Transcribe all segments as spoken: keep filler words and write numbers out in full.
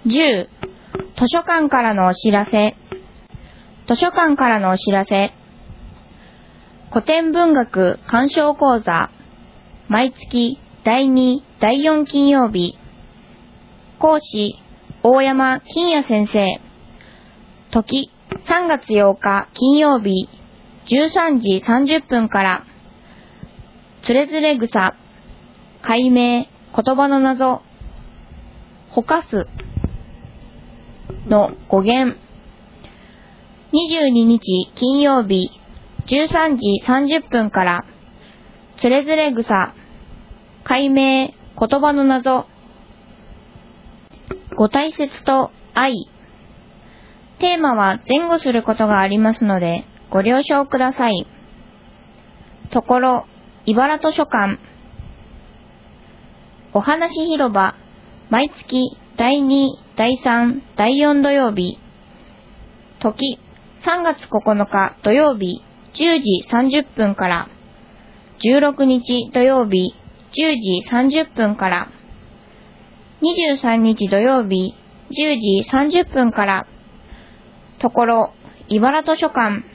じゅう、図書館からのお知らせ。図書館からのお知らせ。古典文学鑑賞講座。毎月だいに、だいよん金曜日。講師、大山金也先生。時、さんがつようか金曜日、じゅうさんじさんじゅっぷんから。つれづれ草。解明、言葉の謎。ほかす。の語源。にじゅうににち金曜日、じゅうさんじさんじゅっぷんから。つれづれ草。解明、言葉の謎。ご大切と愛。テーマは前後することがありますので、ご了承ください。ところ、茨図書館。お話広場。毎月だいに、だいさん、だいよん土曜日。時、さんがつここのか土曜日、じゅうじさんじゅっぷんから。じゅうろくにち土曜日、じゅうじさんじゅっぷんから。にじゅうさんにち土曜日、じゅうじさんじゅっぷんから。ところ、茨図書館。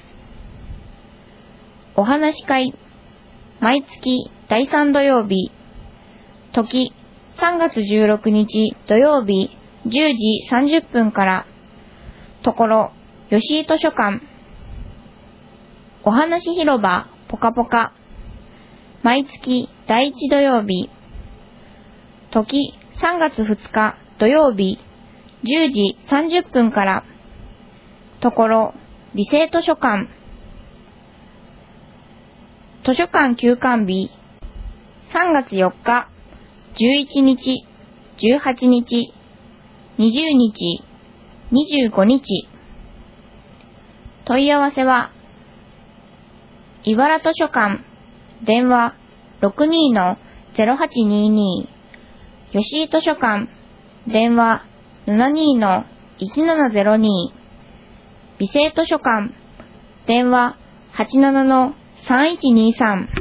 お話会。毎月だいさん土曜日。時、さんがつじゅうろくにち土曜日、じゅうじさんじゅっぷんから。ところ、吉井図書館。お話広場ぽかぽか。毎月だいいち土曜日。時、さんがつふつか土曜日、じゅうじさんじゅっぷんから。ところ、美声図書館。図書館休館日。さんがつよっか、じゅういちにち、じゅうはちにち、にじゅうにち、にじゅうごにち。問い合わせは、茨図書館、電話 ろくにーのゼロはちにーにー、吉井図書館、電話 ななにーのいちななゼロにー、美声図書館、電話 はちななのさんいちにーさん。